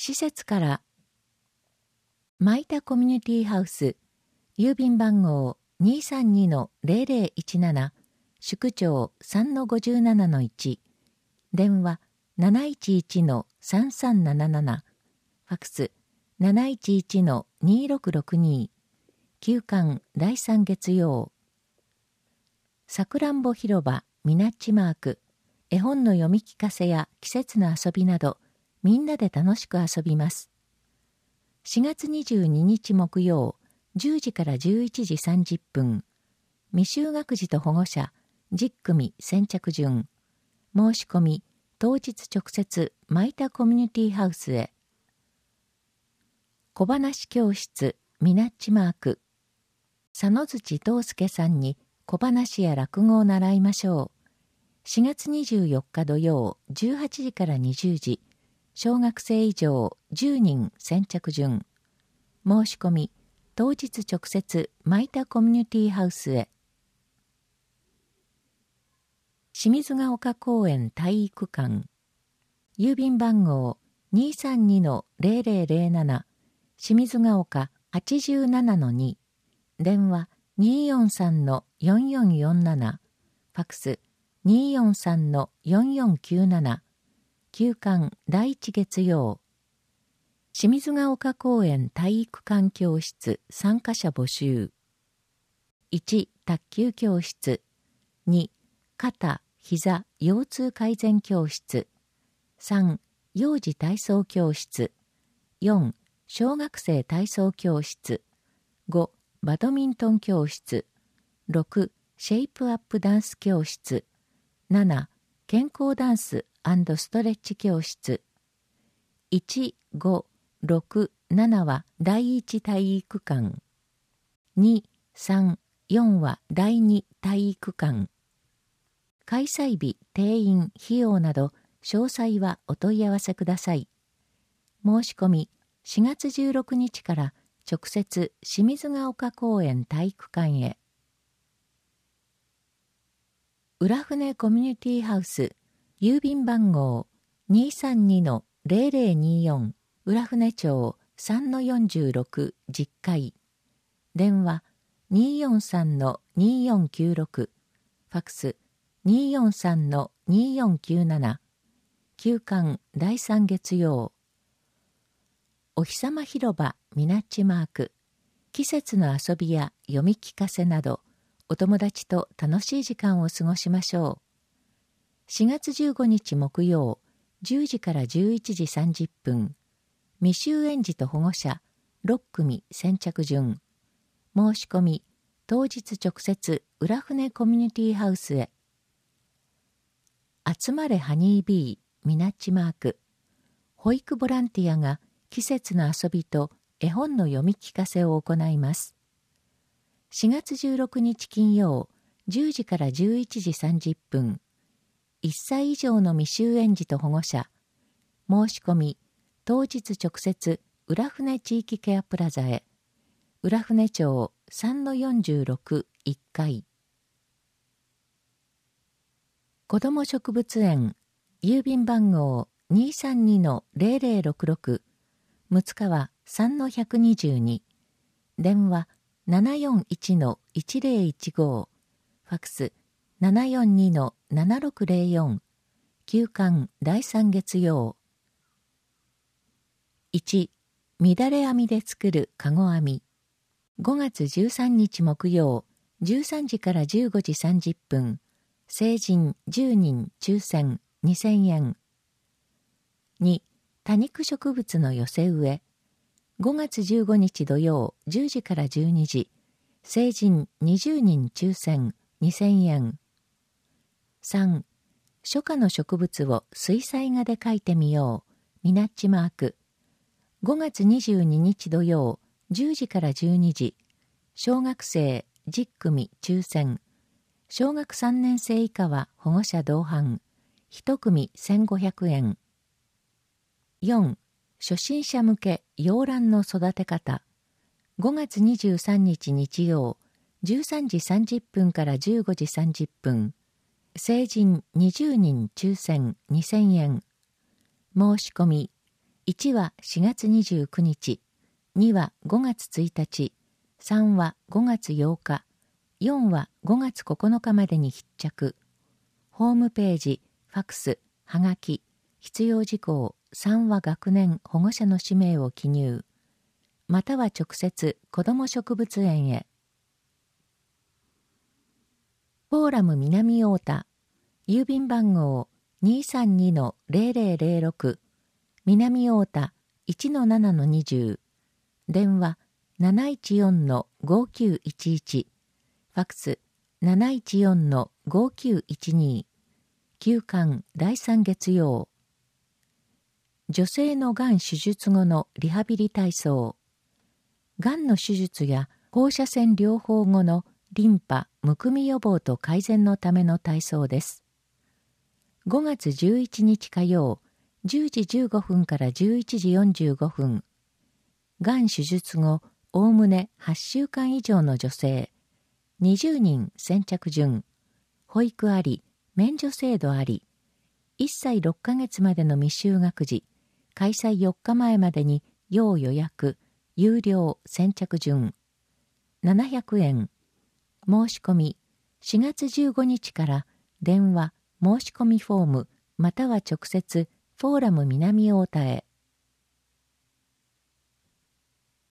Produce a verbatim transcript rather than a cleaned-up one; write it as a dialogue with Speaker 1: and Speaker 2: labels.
Speaker 1: 施設からマイタコミュニティハウス、郵便番号 にーさんにのゼロゼロいちなな、宿長 さんのごじゅうななのいち、電話 なないちいちのさんさんなななな、ファクス なないちいちのにろくろくに、休館だいさん月曜。さくらんぼ広場ミナッチマーク、絵本の読み聞かせや季節の遊びなど、みんなで楽しく遊びます。しがつにじゅうににち木曜、じゅうじからじゅういちじさんじゅっぷん、未就学児と保護者じゅっくみ先着順、申し込み当日直接マイタコミュニティハウスへ。小話教室ミナッチマーク、佐野槌東介さんに小話や落語を習いましょう。しがつにじゅうよっか土曜じゅうはちじからにじゅうじ、小学生以上じゅうにん先着順、申し込み当日直接マイタコミュニティハウスへ。清水ヶ丘公園体育館、郵便番号 にーさんにのゼロゼロゼロなな、清水ヶ丘 はちじゅうななのに、電話 にーよんさんのよんよんよんなな、ファクス にーよんさんのよんよんきゅうなな、休館だいいち月曜。清水ヶ丘公園体育館教室参加者募集。いち、卓球教室。に、肩、膝、腰痛改善教室。さん、幼児体操教室。よん、小学生体操教室。ご、バドミントン教室。ろく、シェイプアップダンス教室。なな、健康ダンス&ストレッチ教室。いち、ご、ろく、ななは第一体育館。に、さん、よんは第二体育館。開催日、定員、費用など詳細はお問い合わせください。申し込みしがつじゅうろくにちから直接清水ヶ丘公園体育館へ。浦船コミュニティハウス、郵便番号 にーさんにのゼロゼロによん、浦船町 さんのよんじゅうろく じゅっかい、電話 にーよんさんのにーよんきゅうろく、ファクス にーよんさんのにーよんきゅうなな、休館だいさん月曜。お日様広場ミナッチマーク、季節の遊びや読み聞かせなど、お友達と楽しい時間を過ごしましょう。しがつじゅうごにち木曜、じゅうじからじゅういちじさんじゅっぷん、未就園児と保護者ろっくみ先着順、申し込み当日直接浦船コミュニティハウスへ。集まれハニービーミナッチマーク、保育ボランティアが季節の遊びと絵本の読み聞かせを行います。しがつじゅうろくにち金曜、じゅうじからじゅういちじさんじゅっぷん、いっさい以上の未就園児と保護者、申し込み当日直接浦船地域ケアプラザへ。浦船町 さんのよんじゅうろく いっかい。子ども植物園、郵便番号 にーさんにのゼロゼロろくろく、むつかわ さんのひゃくにじゅうに、電話 ななよんいちのいちゼロいちご、ファクス ななよんにのななろくゼロよん、休館だいさん月曜。いち、乱れ編みで作るかご編み。ごがつじゅうさんにち木曜、じゅうさんじからじゅうごじさんじゅっぷん、成人じゅうにん抽選にせんえん。に、多肉植物の寄せ植え。ごがつじゅうごにち土曜じゅうじからじゅうにじ、成人にじゅうにん抽選にせんえん。さん、初夏の植物を水彩画で描いてみよう。ミナッチマーク。ごがつにじゅうににち土曜じゅうじからじゅうにじ、小学生じゅっくみ抽選。小学さんねん生以下は保護者同伴。いち組せんごひゃくえん。よん、初心者向け洋蘭の育て方。ごがつにじゅうさんにち日曜、じゅうさんじさんじゅっぷんからじゅうごじさんじゅっぷん。成人にじゅうにん抽選にせんえん。申し込みいちはしがつにじゅうくにち、にはごがつついたち、さんはごがつようか、よんはごがつここのかまでに必着。ホームページ、ファクス、はがき、必要事項、さんは学年保護者の氏名を記入。または直接子ども植物園へ。フォーラム南太田、郵便番号 にーさんにのゼロゼロゼロろく、南太田 いちのななのにじゅう、電話 なないちよんのごきゅういちいち、ファクス なないちよんのごきゅういちに、休館だいさん月曜。女性のがん手術後のリハビリ体操。がんの手術や放射線療法後のリンパ・むくみ予防と改善のための体操です。ごがつじゅういちにち火曜、じゅうじじゅうごふんからじゅういちじよんじゅうごふん。がん手術後、おおむねはっしゅうかん以上の女性、にじゅうにん先着順、保育あり、免除制度あり、いっさいろっかげつまでの未就学児、開催よっかまえまでに要予約、有料先着順、ななひゃくえん。申し込み、しがつじゅうごにちから電話、申し込みフォーム、または直接、フォーラム南太田へ。